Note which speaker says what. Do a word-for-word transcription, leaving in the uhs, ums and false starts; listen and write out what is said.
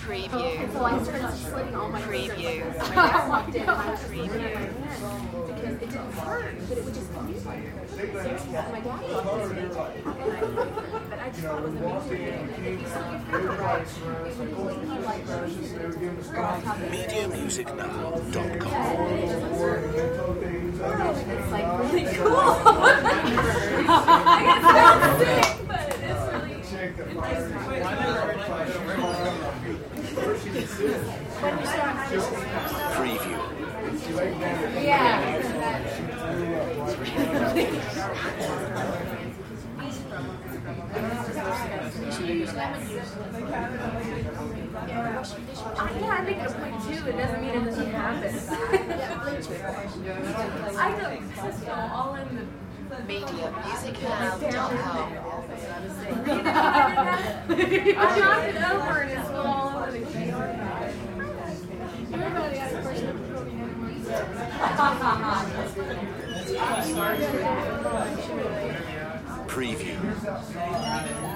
Speaker 1: Preview.
Speaker 2: So I started slitting all my
Speaker 1: Preview.
Speaker 2: So my dad walked in and I was
Speaker 1: Preview.
Speaker 2: looking at my hand because it didn't hurt, but it would just come in. So my dad walked in and but I just thought it was amazing. And if you saw your finger right, it would really be like
Speaker 3: media music now dot com.
Speaker 2: it's like really cool. I guess that's sick, but it's really
Speaker 3: Preview.
Speaker 2: yeah. I, yeah, I make it a point too. It doesn't mean it doesn't happen. I don't pesto all in the
Speaker 1: media music now dot com.
Speaker 2: I knocked it over and it's all over the keyboard. Everybody has a question.
Speaker 3: Preview.